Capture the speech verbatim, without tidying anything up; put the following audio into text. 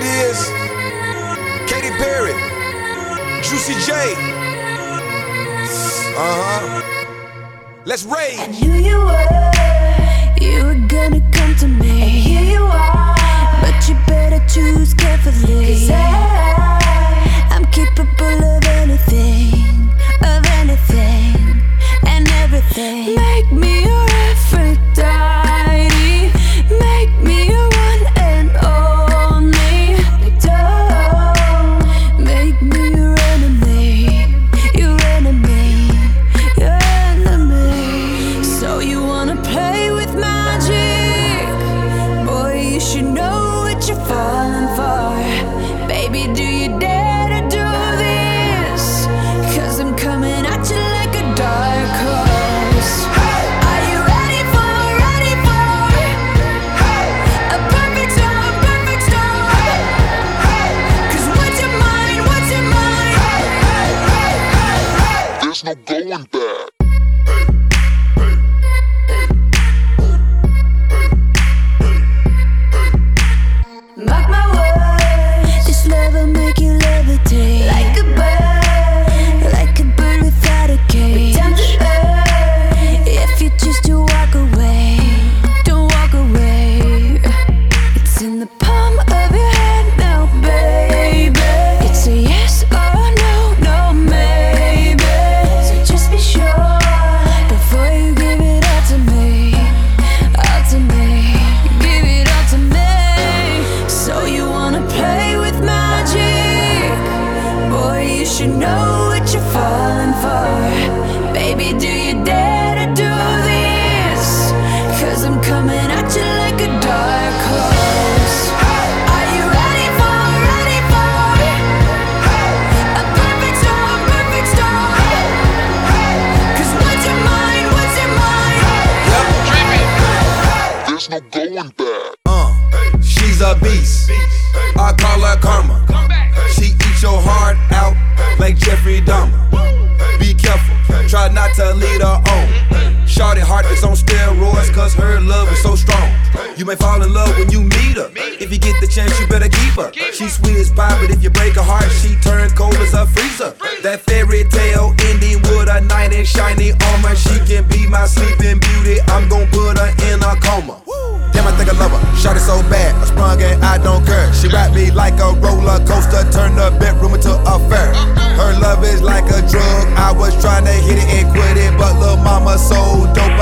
is. Katy Perry, Juicy J. Uh-huh. Let's rage. I knew you were, you were gonna come to me. And here you are, but you better choose carefully. 'Cause I, I'm capable of anything, of anything, and everything. Make me your Aphrodite, make me your one and only. But don't make me your enemy, your enemy, your enemy. So you wanna play with magic? Boy, you should know what you're falling for. Baby, do you dare to do this? 'Cause I'm coming at you like a dark horse. Are you ready for, ready for a perfect storm, perfect storm? 'Cause what's your mind, what's your mind? There's no going back. Mark my words, this love will make you levitate like a bird, like a bird without a cage. Down to earth, if you choose to walk away, don't walk away. It's in the palm of your hand now, baby. It's a yes or no, no maybe. So just be sure before you give it all to me, all to me, give it all to me. So you wanna play with magic? Boy, you should know what you're falling for. Baby, do you dare to do this? 'Cause I'm coming at you like a dark horse. Are you ready for, ready for a perfect storm, perfect storm? 'Cause what's your mind, what's your mind? There's no going back. Uh, she's a beast. I call her karma. She eats your heart out like Jeffrey Dahmer. Be careful, try not to lead her on. Shorty heart is on steroids, 'cause her love is so strong. You may fall in love when you meet her. If you get the chance, you better keep her. She's sweet as pie, but if you break her heart, she turn cold as a freezer. That fairy tale ending with a knight in shiny armor. She can be my sleeping beauty, I'm gon' put her in a coma. Damn, I think I love her, shot it so bad, I sprung and I don't care. She wrapped me like a roller coaster, turned the bedroom into a fair. Her love is like a drug, I was trying to hit it and quit it, but lil' mama so dope